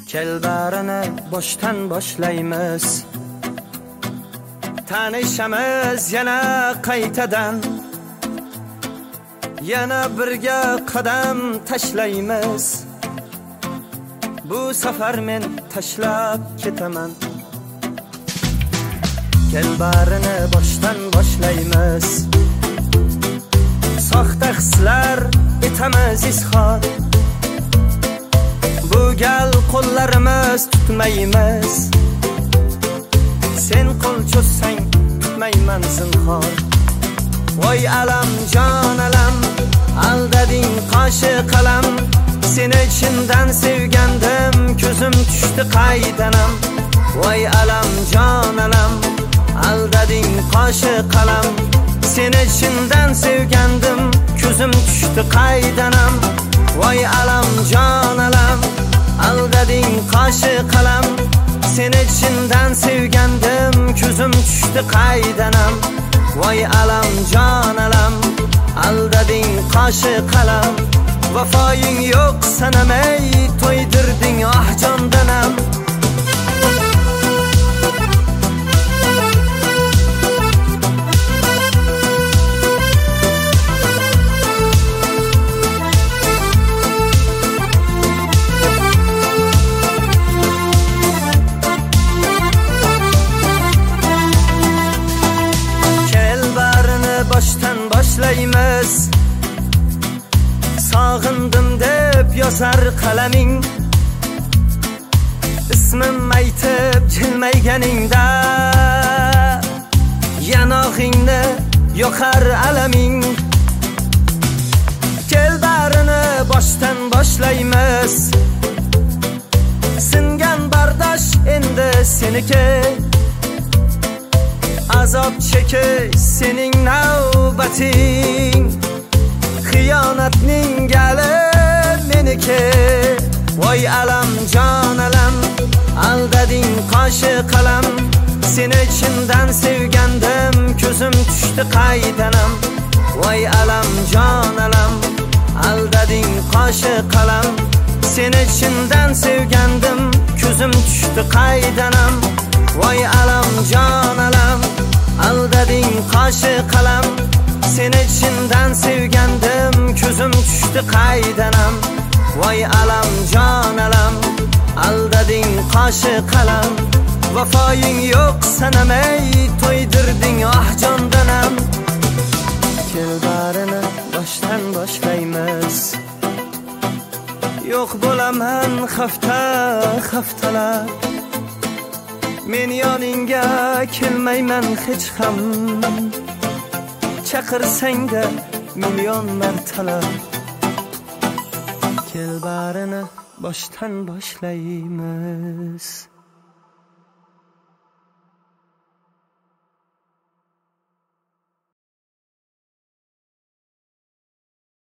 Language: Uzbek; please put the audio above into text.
Kel barini boshdan boshlaymiz. Tanishamiz yana qaytadan. Yana birga qadam tashlaymiz. Bu safar men tashlab ketaman. Kel barini boshdan boshlaymiz. Soxta hislar etamiz izhor. Bu gal qo'llarimiz tutmaymiz. Sen qo'l cho'zsang tutmayman zinhor. Voy alam jon alam, aldading qoshi qalam. Seni chindan sevgandim, ko'zim tushdi qaydanam. Voy alam jon alam, aldading qoshi qalam. Seni chindan sevgandim, ko'zim tushdi qaydanam. Voy alam jon alam, aldading qoshi qalam. Seni chindan sevgandim, ko'zim tushdi qaydanam. Voy alam jon alam, aldading qoshi qalam. Vafoying yo'q sanamay to'ydirding ah jondanam. Boshdan boshlaymiz. Sog'indim deb yozar qalaming. Ismim aytib jilmayganingda yanog'ingni yoqar alaming. Kel barini boshdan boshlaymiz. Singan bardosh endi seniki. Azob chekish sening navbating. Xiyonatning gali meniki. Voy alam jon alam, aldading qoshi qalam. Seni chindan sevgandim, ko'zim tushdi qaydanam. Voy alam jon alam, aldading qoshi qalam. Seni chindan sevgandim, ko'zim tushdi qaydanam. Voy alam jon alam, aldading qoshi qalam. Seni chindan sevgandim, ko'zim tushdi qaydanam. Voy alam jon alam, aldading qoshi qalam. Vafoying yo'q sanamay to'ydirding ah jondanam. Kel barini boshdan boshlaymiz. Yo'q bo'laman haftalar. Men yoningga kelmayman hech ham. Chaqirsang-da million martalab. Kel barini boshdan boshlaymiz.